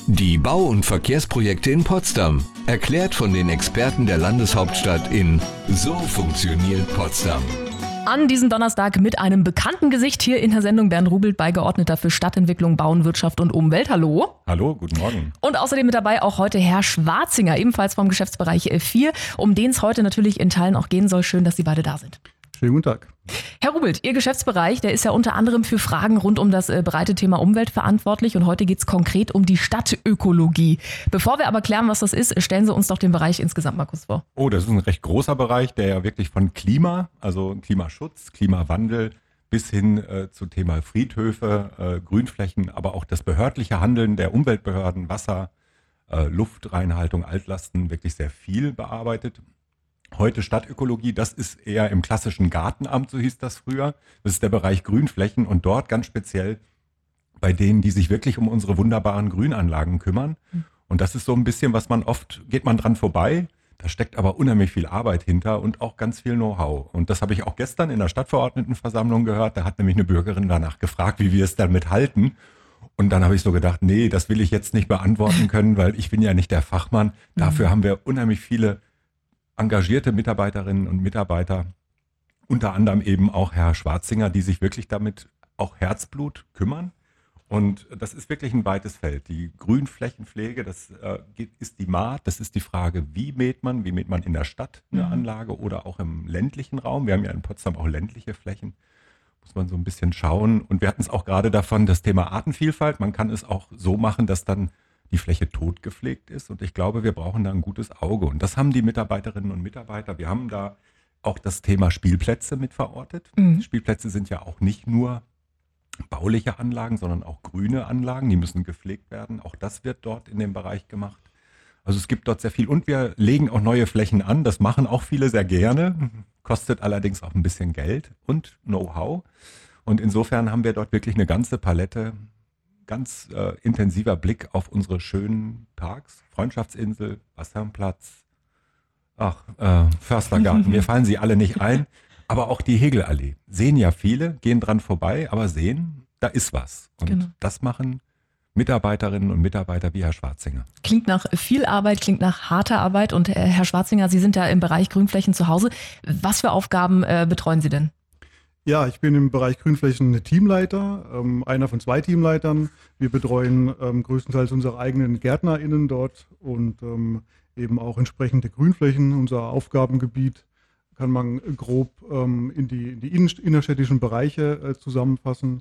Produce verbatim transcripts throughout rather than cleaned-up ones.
Die Bau- und Verkehrsprojekte in Potsdam. Erklärt von den Experten der Landeshauptstadt in So funktioniert Potsdam. An diesem Donnerstag mit einem bekannten Gesicht hier in der Sendung Bernd Rubelt, Beigeordneter für Stadtentwicklung, Bauen, Wirtschaft und Umwelt. Hallo. Hallo, guten Morgen. Und außerdem mit dabei auch heute Herr Schwarzinger, ebenfalls vom Geschäftsbereich vier, um den es heute natürlich in Teilen auch gehen soll. Schön, dass Sie beide da sind. Schönen guten Tag. Herr Rubelt, Ihr Geschäftsbereich, der ist ja unter anderem für Fragen rund um das äh, breite Thema Umwelt verantwortlich und heute geht es konkret um die Stadtökologie. Bevor wir aber klären, was das ist, stellen Sie uns doch den Bereich insgesamt mal kurz vor. Oh, das ist ein recht großer Bereich, der ja wirklich von Klima, also Klimaschutz, Klimawandel bis hin äh, zu Thema Friedhöfe, äh, Grünflächen, aber auch das behördliche Handeln der Umweltbehörden, Wasser, äh, Luftreinhaltung, Altlasten wirklich sehr viel bearbeitet. Heute Stadtökologie, das ist eher im klassischen Gartenamt, so hieß das früher. Das ist der Bereich Grünflächen und dort ganz speziell bei denen, die sich wirklich um unsere wunderbaren Grünanlagen kümmern. Und das ist so ein bisschen, was man oft, geht man dran vorbei, da steckt aber unheimlich viel Arbeit hinter und auch ganz viel Know-how. Und das habe ich auch gestern in der Stadtverordnetenversammlung gehört, da hat nämlich eine Bürgerin danach gefragt, wie wir es damit halten. Und dann habe ich so gedacht, nee, das will ich jetzt nicht beantworten können, weil ich bin ja nicht der Fachmann. Dafür haben wir unheimlich viele engagierte Mitarbeiterinnen und Mitarbeiter, unter anderem eben auch Herr Schwarzinger, die sich wirklich damit auch Herzblut kümmern. Und das ist wirklich ein weites Feld. Die Grünflächenpflege, das äh, ist die Maat, das ist die Frage, wie mäht man, wie mäht man in der Stadt eine Anlage oder auch im ländlichen Raum. Wir haben ja in Potsdam auch ländliche Flächen, muss man so ein bisschen schauen. Und wir hatten es auch gerade davon, das Thema Artenvielfalt. Man kann es auch so machen, dass dann die Fläche totgepflegt ist und ich glaube, wir brauchen da ein gutes Auge und das haben die Mitarbeiterinnen und Mitarbeiter. Wir haben da auch das Thema Spielplätze mit verortet. Mhm. Spielplätze sind ja auch nicht nur bauliche Anlagen, sondern auch grüne Anlagen, die müssen gepflegt werden. Auch das wird dort in dem Bereich gemacht. Also es gibt dort sehr viel und wir legen auch neue Flächen an. Das machen auch viele sehr gerne, kostet allerdings auch ein bisschen Geld und Know-how. Und insofern haben wir dort wirklich eine ganze Palette, ganz äh, intensiver Blick auf unsere schönen Parks, Freundschaftsinsel, Wasserplatz, ach, äh, Förstergarten, mir fallen sie alle nicht ein, aber auch die Hegelallee. Sehen ja viele, gehen dran vorbei, aber sehen, da ist was. Und genau. Das machen Mitarbeiterinnen und Mitarbeiter wie Herr Schwarzinger. Klingt nach viel Arbeit, klingt nach harter Arbeit und äh, Herr Schwarzinger, Sie sind ja im Bereich Grünflächen zu Hause. Was für Aufgaben äh, betreuen Sie denn? Ja, ich bin im Bereich Grünflächen Teamleiter, ähm, einer von zwei Teamleitern. Wir betreuen ähm, größtenteils unsere eigenen GärtnerInnen dort und ähm, eben auch entsprechende Grünflächen. Unser Aufgabengebiet kann man grob ähm, in die, in die innen, innerstädtischen Bereiche äh, zusammenfassen.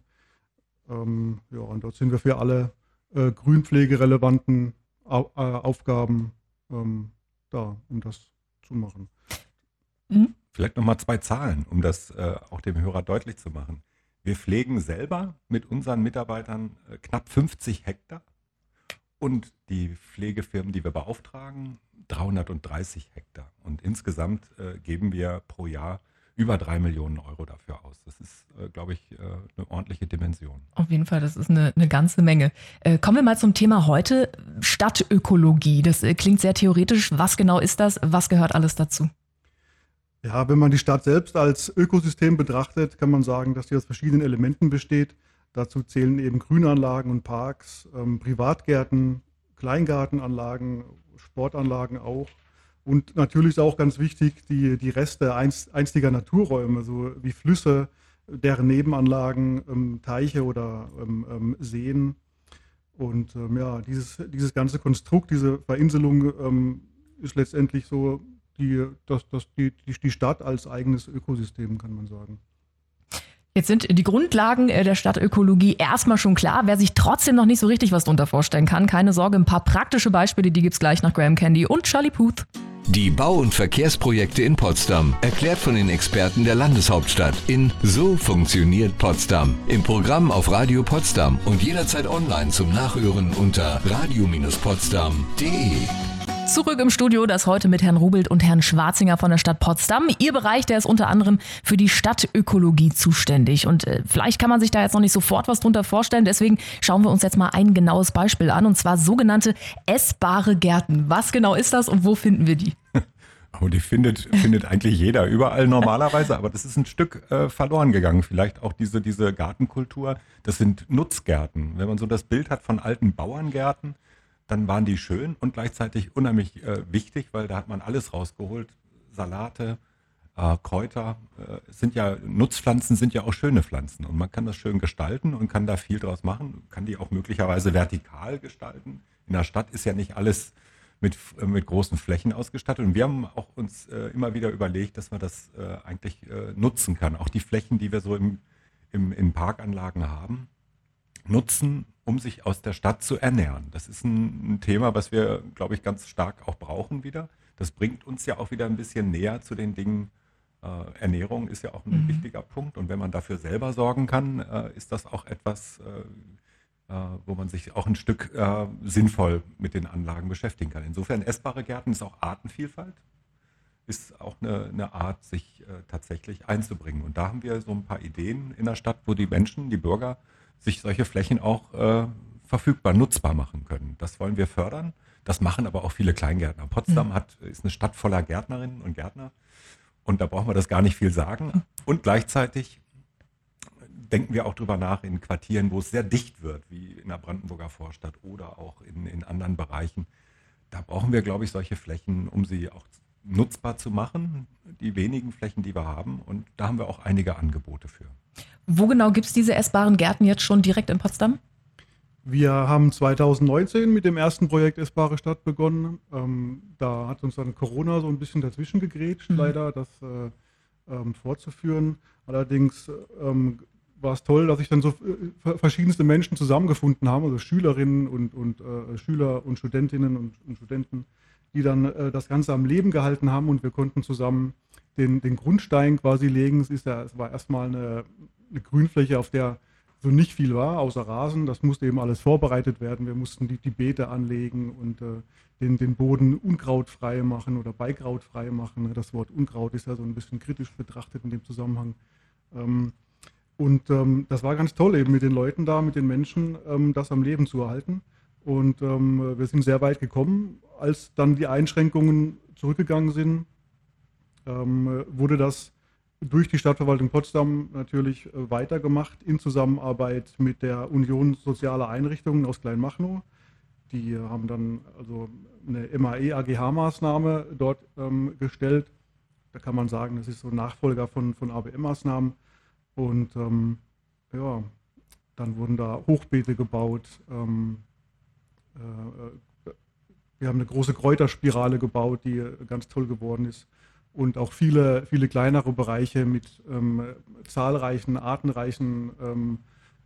Ähm, ja, und dort sind wir für alle äh, grünpflegerelevanten Au- äh, Aufgaben ähm, da, um das zu machen. Mhm. Vielleicht nochmal zwei Zahlen, um das äh, auch dem Hörer deutlich zu machen. Wir pflegen selber mit unseren Mitarbeitern äh, knapp fünfzig Hektar und die Pflegefirmen, die wir beauftragen, dreihundertdreißig Hektar. Und insgesamt äh, geben wir pro Jahr über drei Millionen Euro dafür aus. Das ist, äh, glaube ich, äh, eine ordentliche Dimension. Auf jeden Fall, das ist eine, eine ganze Menge. Äh, kommen wir mal zum Thema heute, Stadtökologie. Das äh, klingt sehr theoretisch. Was genau ist das? Was gehört alles dazu? Ja, wenn man die Stadt selbst als Ökosystem betrachtet, kann man sagen, dass die aus verschiedenen Elementen besteht. Dazu zählen eben Grünanlagen und Parks, ähm, Privatgärten, Kleingartenanlagen, Sportanlagen auch. Und natürlich ist auch ganz wichtig die, die Reste einst, einstiger Naturräume, so wie Flüsse, deren Nebenanlagen, ähm, Teiche oder ähm, ähm, Seen. Und ähm, ja, dieses, dieses ganze Konstrukt, diese Verinselung ähm, ist letztendlich so Die, das, das, die, die Stadt als eigenes Ökosystem, kann man sagen. Jetzt sind die Grundlagen der Stadtökologie erstmal schon klar. Wer sich trotzdem noch nicht so richtig was drunter vorstellen kann, keine Sorge, ein paar praktische Beispiele, die gibt's gleich nach Graham Candy und Charlie Puth. Die Bau- und Verkehrsprojekte in Potsdam. Erklärt von den Experten der Landeshauptstadt in So funktioniert Potsdam. Im Programm auf Radio Potsdam und jederzeit online zum Nachhören unter radio Bindestrich potsdam punkt de. Zurück im Studio, das heute mit Herrn Rubelt und Herrn Schwarzinger von der Stadt Potsdam. Ihr Bereich, der ist unter anderem für die Stadtökologie zuständig. Und äh, vielleicht kann man sich da jetzt noch nicht sofort was drunter vorstellen. Deswegen schauen wir uns jetzt mal ein genaues Beispiel an. Und zwar sogenannte essbare Gärten. Was genau ist das und wo finden wir die? Oh, die findet, findet eigentlich jeder überall normalerweise, aber das ist ein Stück äh, verloren gegangen. Vielleicht auch diese, diese Gartenkultur. Das sind Nutzgärten. Wenn man so das Bild hat von alten Bauerngärten, dann waren die schön und gleichzeitig unheimlich äh, wichtig, weil da hat man alles rausgeholt. Salate, äh, Kräuter, äh, sind ja, Nutzpflanzen sind ja auch schöne Pflanzen und man kann das schön gestalten und kann da viel draus machen, kann die auch möglicherweise vertikal gestalten. In der Stadt ist ja nicht alles mit, äh, mit großen Flächen ausgestattet und wir haben auch uns äh, immer wieder überlegt, dass man das äh, eigentlich äh, nutzen kann. Auch die Flächen, die wir so im, im, in Parkanlagen haben, nutzen, um sich aus der Stadt zu ernähren. Das ist ein, ein Thema, was wir, glaube ich, ganz stark auch brauchen wieder. Das bringt uns ja auch wieder ein bisschen näher zu den Dingen. Äh, Ernährung ist ja auch ein mhm. wichtiger Punkt. Und wenn man dafür selber sorgen kann, äh, ist das auch etwas, äh, äh, wo man sich auch ein Stück äh, sinnvoll mit den Anlagen beschäftigen kann. Insofern essbare Gärten ist auch Artenvielfalt, ist auch eine, eine Art, sich äh, tatsächlich einzubringen. Und da haben wir so ein paar Ideen in der Stadt, wo die Menschen, die Bürger, sich solche Flächen auch äh, verfügbar, nutzbar machen können. Das wollen wir fördern. Das machen aber auch viele Kleingärtner. Potsdam mhm. hat, ist eine Stadt voller Gärtnerinnen und Gärtner und da brauchen wir das gar nicht viel sagen. Und gleichzeitig denken wir auch drüber nach in Quartieren, wo es sehr dicht wird, wie in der Brandenburger Vorstadt oder auch in, in anderen Bereichen. Da brauchen wir, glaube ich, solche Flächen, um sie auch nutzbar zu machen, die wenigen Flächen, die wir haben. Und da haben wir auch einige Angebote für. Wo genau gibt es diese essbaren Gärten jetzt schon direkt in Potsdam? Wir haben zweitausendneunzehn mit dem ersten Projekt Essbare Stadt begonnen. Ähm, da hat uns dann Corona so ein bisschen dazwischen gegrätscht, mhm. leider, das äh, ähm, fortzuführen. Allerdings ähm, war es toll, dass sich dann so äh, verschiedenste Menschen zusammengefunden haben, also Schülerinnen und, und äh, Schüler und Studentinnen und, und Studenten, die dann äh, das Ganze am Leben gehalten haben und wir konnten zusammen den, den Grundstein quasi legen. Es, ist ja, es war erstmal eine, eine Grünfläche, auf der so nicht viel war, außer Rasen. Das musste eben alles vorbereitet werden. Wir mussten die, die Beete anlegen und äh, den, den Boden unkrautfrei machen oder beikrautfrei machen. Das Wort Unkraut ist ja so ein bisschen kritisch betrachtet in dem Zusammenhang. Ähm, und ähm, das war ganz toll, eben mit den Leuten da, mit den Menschen, ähm, das am Leben zu erhalten. Und ähm, wir sind sehr weit gekommen. Als dann die Einschränkungen zurückgegangen sind, ähm, wurde das durch die Stadtverwaltung Potsdam natürlich äh, weitergemacht in Zusammenarbeit mit der Union Sozialer Einrichtungen aus Kleinmachnow. Die äh, haben dann also eine M A E A G H-Maßnahme dort ähm, gestellt. Da kann man sagen, das ist so ein Nachfolger von, von A B M-Maßnahmen. Und ähm, ja, dann wurden da Hochbeete gebaut. Ähm, äh, wir haben eine große Kräuterspirale gebaut, die äh, ganz toll geworden ist. Und auch viele, viele kleinere Bereiche mit ähm, zahlreichen, artenreichen ähm,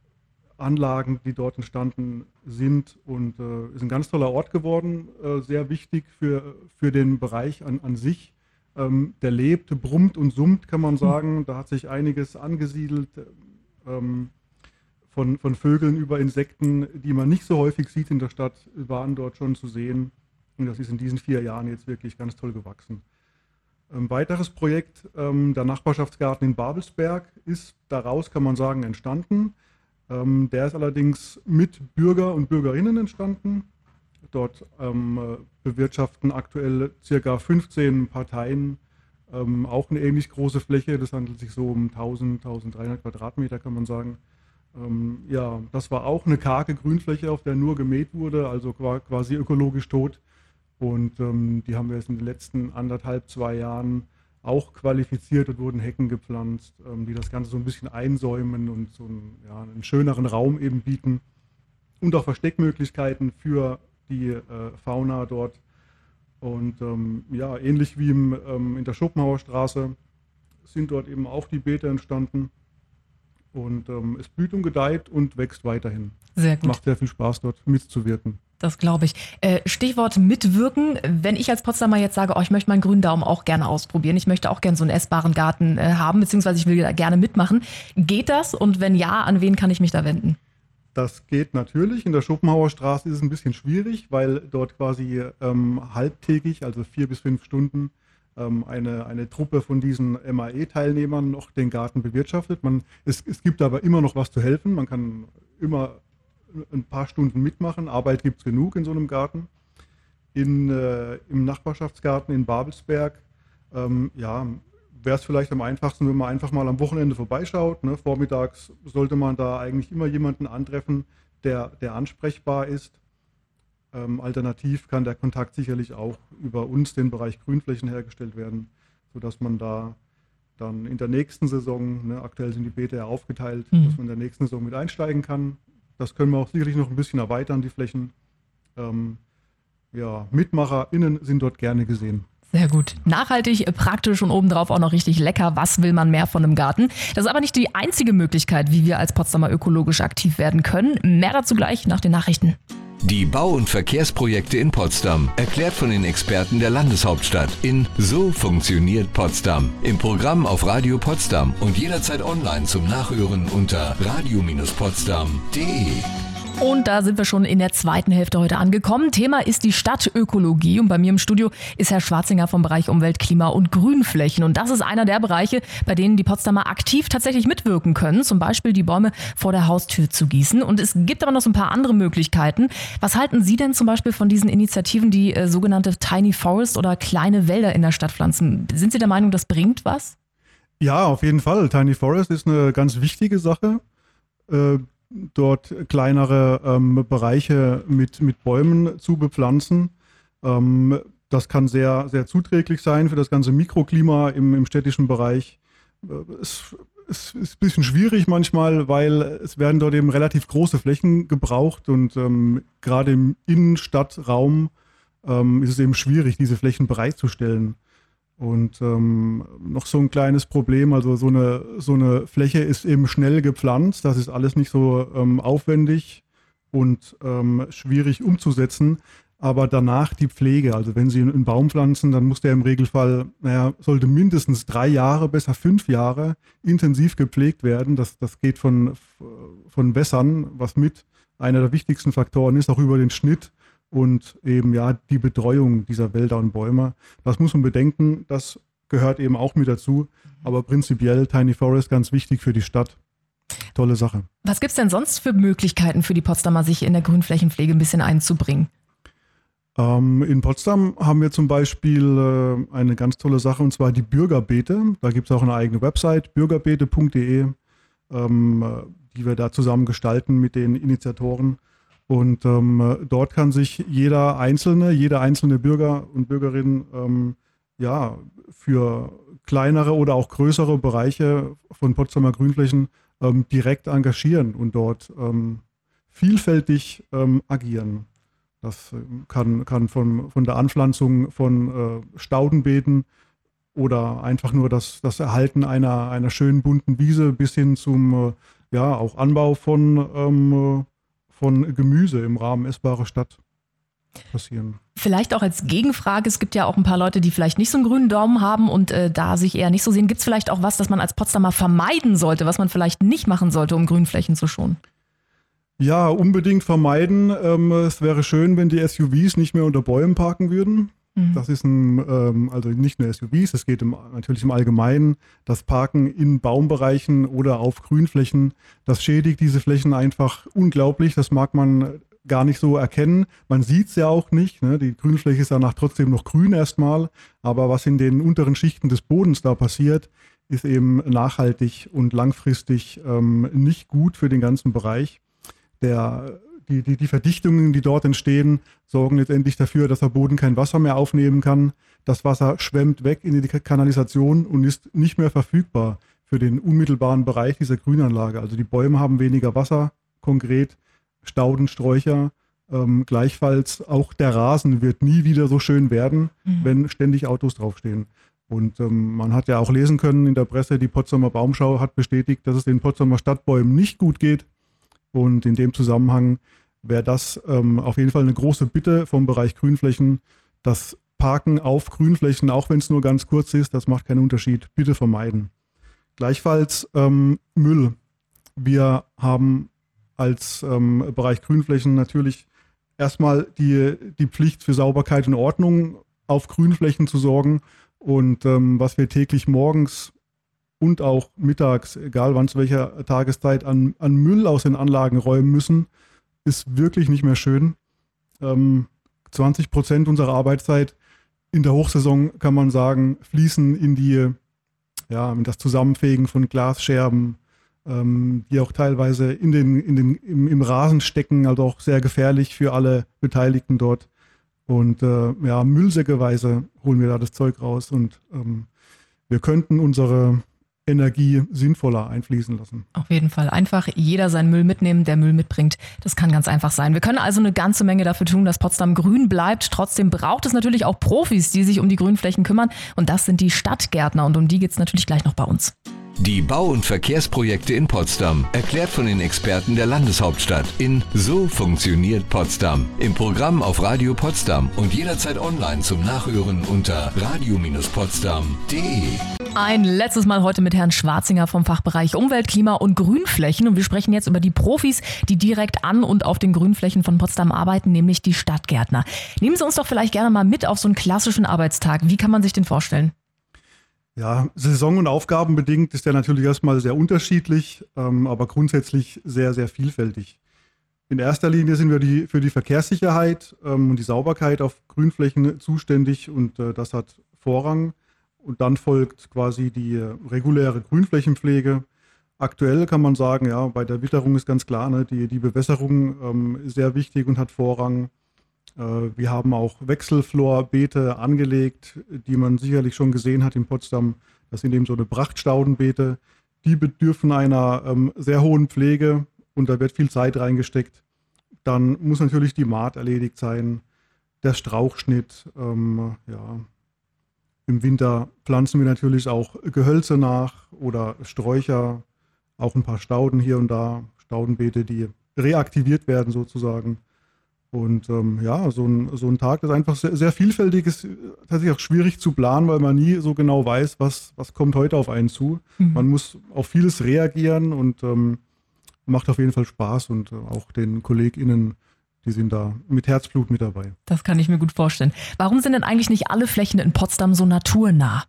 Anlagen, die dort entstanden sind. Und äh, ist ein ganz toller Ort geworden, äh, sehr wichtig für, für den Bereich an, an sich. Ähm, der lebt, brummt und summt, kann man sagen. Da hat sich einiges angesiedelt, ähm, von, von Vögeln über Insekten, die man nicht so häufig sieht in der Stadt, waren dort schon zu sehen. Und das ist in diesen vier Jahren jetzt wirklich ganz toll gewachsen. Ein weiteres Projekt, ähm, der Nachbarschaftsgarten in Babelsberg, ist daraus, kann man sagen, entstanden. Ähm, der ist allerdings mit Bürger und Bürgerinnen entstanden. Dort ähm, bewirtschaften aktuell circa fünfzehn Parteien ähm, auch eine ähnlich große Fläche. Das handelt sich so um tausend, tausenddreihundert Quadratmeter, kann man sagen. Ähm, ja, das war auch eine karge Grünfläche, auf der nur gemäht wurde, also quasi ökologisch tot. Und ähm, die haben wir jetzt in den letzten anderthalb, zwei Jahren auch qualifiziert und wurden Hecken gepflanzt, ähm, die das Ganze so ein bisschen einsäumen und so einen, ja, einen schöneren Raum eben bieten. Und auch Versteckmöglichkeiten für die äh, Fauna dort. Und ähm, ja, ähnlich wie im, ähm, in der Schopenhauer Straße sind dort eben auch die Beete entstanden. Und ähm, es blüht und gedeiht und wächst weiterhin. Sehr gut. Macht sehr viel Spaß, dort mitzuwirken. Das glaube ich. Äh, Stichwort mitwirken. Wenn ich als Potsdamer jetzt sage, oh, ich möchte meinen grünen Daumen auch gerne ausprobieren, ich möchte auch gerne so einen essbaren Garten äh, haben, beziehungsweise ich will da gerne mitmachen. Geht das? Und wenn ja, an wen kann ich mich da wenden? Das geht natürlich. In der Schopenhauer Straße ist es ein bisschen schwierig, weil dort quasi ähm, halbtägig, also vier bis fünf Stunden, ähm, eine, eine Truppe von diesen M A E-Teilnehmern noch den Garten bewirtschaftet. Man, es, es gibt aber immer noch was zu helfen. Man kann immer ein paar Stunden mitmachen. Arbeit gibt es genug in so einem Garten. In, äh, im Nachbarschaftsgarten in Babelsberg, ähm, ja, wäre es vielleicht am einfachsten, wenn man einfach mal am Wochenende vorbeischaut. Ne? Vormittags sollte man da eigentlich immer jemanden antreffen, der, der ansprechbar ist. Ähm, alternativ kann der Kontakt sicherlich auch über uns, den Bereich Grünflächen, hergestellt werden, sodass man da dann in der nächsten Saison, ne, aktuell sind die Beete ja aufgeteilt, mhm. dass man in der nächsten Saison mit einsteigen kann. Das können wir auch sicherlich noch ein bisschen erweitern, die Flächen. Ähm, ja, MitmacherInnen sind dort gerne gesehen. Sehr gut. Nachhaltig, praktisch und obendrauf auch noch richtig lecker. Was will man mehr von einem Garten? Das ist aber nicht die einzige Möglichkeit, wie wir als Potsdamer ökologisch aktiv werden können. Mehr dazu gleich nach den Nachrichten. Die Bau- und Verkehrsprojekte in Potsdam, erklärt von den Experten der Landeshauptstadt in So funktioniert Potsdam. Im Programm auf Radio Potsdam und jederzeit online zum Nachhören unter radio Bindestrich potsdam punkt de. Und da sind wir schon in der zweiten Hälfte heute angekommen. Thema ist die Stadtökologie und bei mir im Studio ist Herr Schwarzinger vom Bereich Umwelt, Klima und Grünflächen. Und das ist einer der Bereiche, bei denen die Potsdamer aktiv tatsächlich mitwirken können, zum Beispiel die Bäume vor der Haustür zu gießen. Und es gibt aber noch so ein paar andere Möglichkeiten. Was halten Sie denn zum Beispiel von diesen Initiativen, die äh, sogenannte Tiny Forest oder kleine Wälder in der Stadt pflanzen? Sind Sie der Meinung, das bringt was? Ja, auf jeden Fall. Tiny Forest ist eine ganz wichtige Sache. Äh, dort kleinere ähm, Bereiche mit, mit Bäumen zu bepflanzen. Ähm, das kann sehr, sehr zuträglich sein für das ganze Mikroklima im, im städtischen Bereich. Äh, es, es ist ein bisschen schwierig manchmal, weil es werden dort eben relativ große Flächen gebraucht und ähm, gerade im Innenstadtraum ähm, ist es eben schwierig, diese Flächen bereitzustellen. Und ähm, noch so ein kleines Problem, also so eine, so eine Fläche ist eben schnell gepflanzt, das ist alles nicht so ähm, aufwendig und ähm, schwierig umzusetzen, aber danach die Pflege, also wenn Sie einen Baum pflanzen, dann muss der im Regelfall, naja, sollte mindestens drei Jahre, besser fünf Jahre intensiv gepflegt werden, das, das geht von, von Wässern, was mit einer der wichtigsten Faktoren ist, auch über den Schnitt. Und eben ja die Betreuung dieser Wälder und Bäume. Das muss man bedenken, das gehört eben auch mit dazu. Aber prinzipiell Tiny Forest ganz wichtig für die Stadt. Tolle Sache. Was gibt es denn sonst für Möglichkeiten für die Potsdamer, sich in der Grünflächenpflege ein bisschen einzubringen? Ähm, in Potsdam haben wir zum Beispiel äh, eine ganz tolle Sache, und zwar die Bürgerbeete. Da gibt es auch eine eigene Website, bürgerbeete punkt de, ähm, die wir da zusammen gestalten mit den Initiatoren. Und ähm, dort kann sich jeder Einzelne, jede einzelne Bürger und Bürgerin ähm, ja, für kleinere oder auch größere Bereiche von Potsdamer Grünflächen ähm, direkt engagieren und dort ähm, vielfältig ähm, agieren. Das kann, kann von, von der Anpflanzung von äh, Staudenbeeten oder einfach nur das, das Erhalten einer, einer schönen bunten Wiese bis hin zum äh, ja, auch Anbau von ähm, von Gemüse im Rahmen essbarer Stadt passieren. Vielleicht auch als Gegenfrage, es gibt ja auch ein paar Leute, die vielleicht nicht so einen grünen Daumen haben und äh, da sich eher nicht so sehen. Gibt es vielleicht auch was, das man als Potsdamer vermeiden sollte, was man vielleicht nicht machen sollte, um Grünflächen zu schonen? Ja, unbedingt vermeiden. Ähm, es wäre schön, wenn die S U Vs nicht mehr unter Bäumen parken würden. Mhm. Das ist ein, ähm, also nicht nur S U Vs, es geht im, natürlich im Allgemeinen. Das Parken in Baumbereichen oder auf Grünflächen, das schädigt diese Flächen einfach unglaublich. Das mag man gar nicht so erkennen. Man sieht es ja auch nicht. Ne? Die Grünfläche ist danach trotzdem noch grün erstmal. Aber was in den unteren Schichten des Bodens da passiert, ist eben nachhaltig und langfristig ähm, nicht gut für den ganzen Bereich. Der, die, die, die Verdichtungen, die dort entstehen, sorgen letztendlich dafür, dass der Boden kein Wasser mehr aufnehmen kann. Das Wasser schwemmt weg in die Kanalisation und ist nicht mehr verfügbar für den unmittelbaren Bereich dieser Grünanlage. Also die Bäume haben weniger Wasser, konkret. Stauden, Sträucher, ähm, gleichfalls auch der Rasen wird nie wieder so schön werden, mhm. wenn ständig Autos draufstehen. Und ähm, man hat ja auch lesen können in der Presse, die Potsdamer Baumschau hat bestätigt, dass es den Potsdamer Stadtbäumen nicht gut geht. Und in dem Zusammenhang wäre das ähm, auf jeden Fall eine große Bitte vom Bereich Grünflächen. Das Parken auf Grünflächen, auch wenn es nur ganz kurz ist, das macht keinen Unterschied, bitte vermeiden. Gleichfalls ähm, Müll. Wir haben als ähm, Bereich Grünflächen natürlich erstmal die, die Pflicht für Sauberkeit und Ordnung auf Grünflächen zu sorgen. Und ähm, was wir täglich morgens und auch mittags, egal wann zu welcher Tageszeit, an, an Müll aus den Anlagen räumen müssen, ist wirklich nicht mehr schön. Ähm, zwanzig Prozent unserer Arbeitszeit in der Hochsaison, kann man sagen, fließen in die, ja, in das Zusammenfegen von Glasscherben, ähm, die auch teilweise in den, in den, im, im Rasen stecken, also auch sehr gefährlich für alle Beteiligten dort. Und äh, ja, müllsäckeweise holen wir da das Zeug raus und ähm, wir könnten unsere Energie sinnvoller einfließen lassen. Auf jeden Fall. Einfach jeder seinen Müll mitnehmen, der Müll mitbringt. Das kann ganz einfach sein. Wir können also eine ganze Menge dafür tun, dass Potsdam grün bleibt. Trotzdem braucht es natürlich auch Profis, die sich um die Grünflächen kümmern. Und das sind die Stadtgärtner. Und um die geht es natürlich gleich noch bei uns. Die Bau- und Verkehrsprojekte in Potsdam, erklärt von den Experten der Landeshauptstadt in So funktioniert Potsdam. Im Programm auf Radio Potsdam und jederzeit online zum Nachhören unter radio potsdam punkt de. Ein letztes Mal heute mit Herrn Schwarzinger vom Fachbereich Umwelt, Klima und Grünflächen. Und wir sprechen jetzt über die Profis, die direkt an und auf den Grünflächen von Potsdam arbeiten, nämlich die Stadtgärtner. Nehmen Sie uns doch vielleicht gerne mal mit auf so einen klassischen Arbeitstag. Wie kann man sich den vorstellen? Ja, saison- und aufgabenbedingt ist der natürlich erstmal sehr unterschiedlich, ähm, aber grundsätzlich sehr, sehr vielfältig. In erster Linie sind wir die, für die Verkehrssicherheit ähm, und die Sauberkeit auf Grünflächen zuständig und äh, das hat Vorrang. Und dann folgt quasi die äh, reguläre Grünflächenpflege. Aktuell kann man sagen, ja, bei der Witterung ist ganz klar, ne, die, die Bewässerung ähm, ist sehr wichtig und hat Vorrang. Wir haben auch Wechselflorbeete angelegt, die man sicherlich schon gesehen hat in Potsdam. Das sind eben so eine Prachtstaudenbeete. Die bedürfen einer ähm, sehr hohen Pflege und da wird viel Zeit reingesteckt. Dann muss natürlich die Mahd erledigt sein, der Strauchschnitt. Ähm, ja. Im Winter pflanzen wir natürlich auch Gehölze nach oder Sträucher, auch ein paar Stauden hier und da, Staudenbeete, die reaktiviert werden sozusagen. Und ähm, ja, so ein, so ein Tag ist einfach sehr, sehr vielfältig, ist tatsächlich auch schwierig zu planen, weil man nie so genau weiß, was, was kommt heute auf einen zu. Mhm. Man muss auf vieles reagieren und ähm, macht auf jeden Fall Spaß und äh, auch den KollegInnen, die sind da mit Herzblut mit dabei. Das kann ich mir gut vorstellen. Warum sind denn eigentlich nicht alle Flächen in Potsdam so naturnah?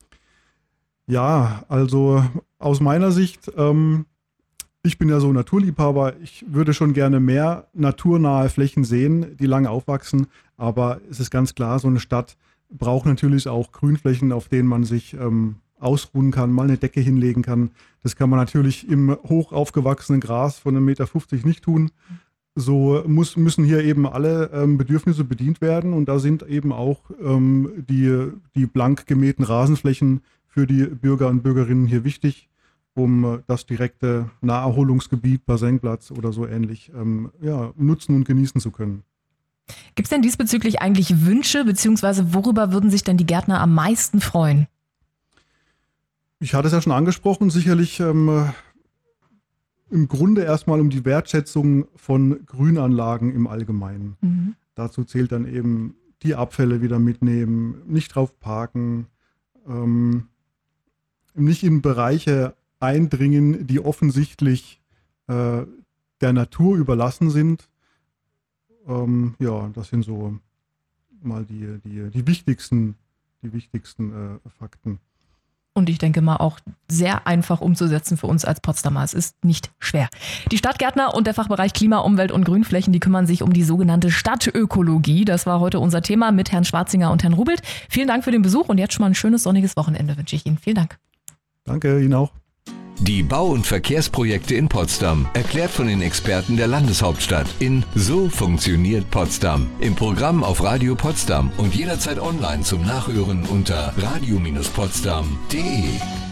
Ja, also aus meiner Sicht, ähm, ich bin ja so Naturliebhaber, ich würde schon gerne mehr naturnahe Flächen sehen, die lang aufwachsen, aber es ist ganz klar, so eine Stadt braucht natürlich auch Grünflächen, auf denen man sich ähm, ausruhen kann, mal eine Decke hinlegen kann. Das kann man natürlich im hoch aufgewachsenen Gras von einem Meter fünfzig nicht tun. So muss, müssen hier eben alle ähm, Bedürfnisse bedient werden und da sind eben auch ähm, die, die blank gemähten Rasenflächen für die Bürger und Bürgerinnen hier wichtig, um das direkte Naherholungsgebiet, Bassenplatz oder so ähnlich ähm, ja, nutzen und genießen zu können. Gibt es denn diesbezüglich eigentlich Wünsche, beziehungsweise worüber würden sich denn die Gärtner am meisten freuen? Ich hatte es ja schon angesprochen, sicherlich ähm, im Grunde erstmal um die Wertschätzung von Grünanlagen im Allgemeinen. Mhm. Dazu zählt dann eben die Abfälle wieder mitnehmen, nicht drauf parken, ähm, nicht in Bereiche eindringen, die offensichtlich äh, der Natur überlassen sind. Ähm, ja, das sind so mal die, die, die wichtigsten, die wichtigsten äh, Fakten. Und ich denke mal auch sehr einfach umzusetzen für uns als Potsdamer. Es ist nicht schwer. Die Stadtgärtner und der Fachbereich Klima, Umwelt und Grünflächen, die kümmern sich um die sogenannte Stadtökologie. Das war heute unser Thema mit Herrn Schwarzinger und Herrn Rubelt. Vielen Dank für den Besuch und jetzt schon mal ein schönes sonniges Wochenende wünsche ich Ihnen. Vielen Dank. Danke, Ihnen auch. Die Bau- und Verkehrsprojekte in Potsdam, erklärt von den Experten der Landeshauptstadt in So funktioniert Potsdam. Im Programm auf Radio Potsdam und jederzeit online zum Nachhören unter radio potsdam punkt de.